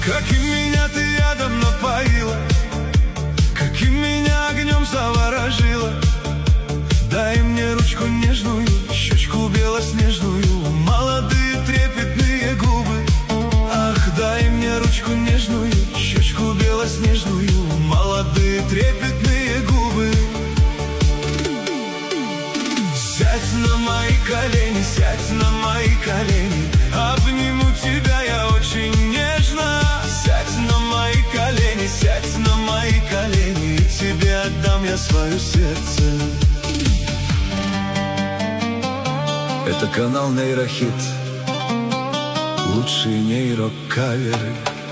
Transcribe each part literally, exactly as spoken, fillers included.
Каким меня ты ядом напоила, каким меня огнем заворожила. Дай мне ручку нежную, щечку белоснежную, молодые трепетные губы. Ах, дай мне ручку нежную, щечку белоснежную, молодые трепетные губы. Сядь на мои колени, сядь на мои колени, обниму тебя я очень нежно. Сядь на мои колени, сядь на мои колени, и тебе отдам я свое сердце. Это канал Нейрохит, лучшие нейрокаверы.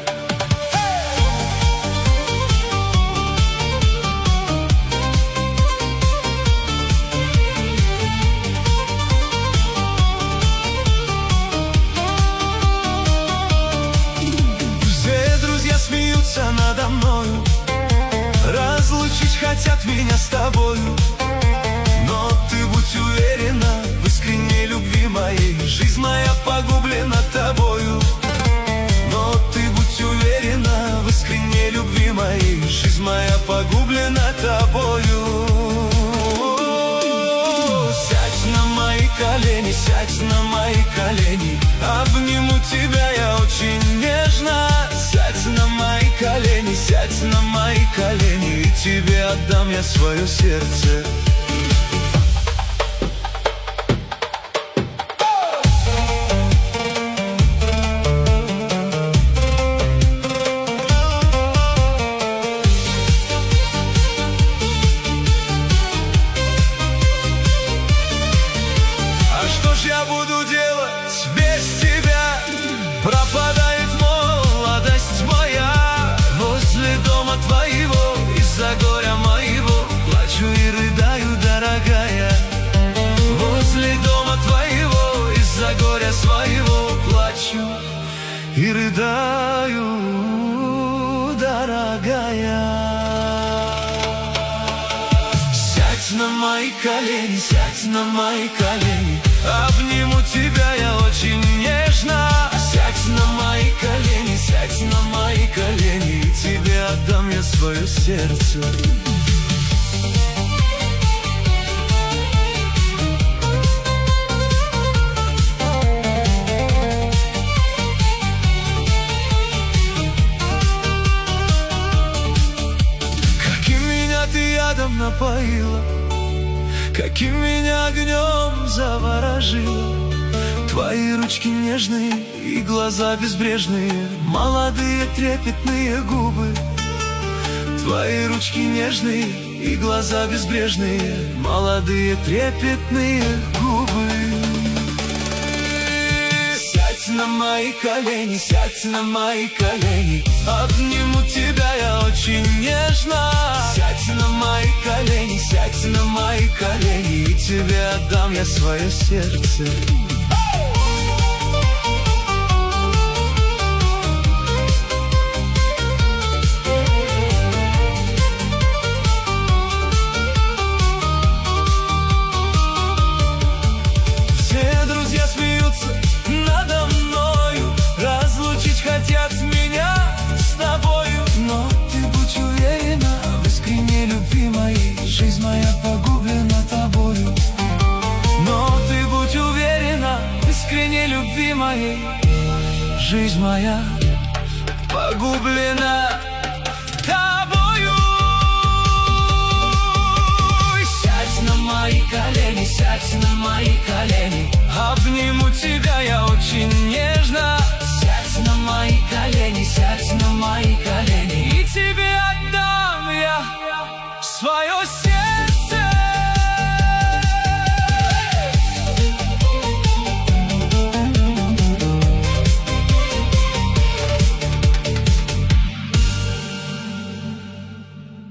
Все друзья смеются надо мною, разлучить хотят меня с тобою. Но ты будь уверена в искренней любви моей, жизнь моя погублена тобою. Но ты будь уверена в искренней любви моей, жизнь моя погублена тобою. Сядь на мои колени, сядь на мои колени, обниму тебя я очень нежно. Сядь на мои колени, сядь на мои колени, и тебе отдам я свое сердце. Я буду делать без тебя? Пропадает молодость моя. Возле дома твоего, из-за горя моего, плачу и рыдаю, дорогая. Возле дома твоего, из-за горя своего, плачу и рыдаю, дорогая. Сядь на мои колени, сядь на мои колени, обниму тебя я очень нежно. Сядь на мои колени, сядь на мои колени, и тебе отдам я свое сердце. Каким меня ты ядом напоила, каким меня огнем заворожила. Твои ручки нежные и глаза безбрежные, молодые трепетные губы. Твои ручки нежные и глаза безбрежные, молодые трепетные губы. Сядь на мои колени, сядь на мои колени, обниму тебя я очень нежно. Сядь на мои колени, сядь на мои колени, и тебе отдам я свое сердце. Все друзья смеются надо мною, разлучить хотят меня с тобою. Но ты будь уверена в искренней любви моей, жизнь моя погублена тобою. Но ты будь уверена в искренней любви моей, жизнь моя погублена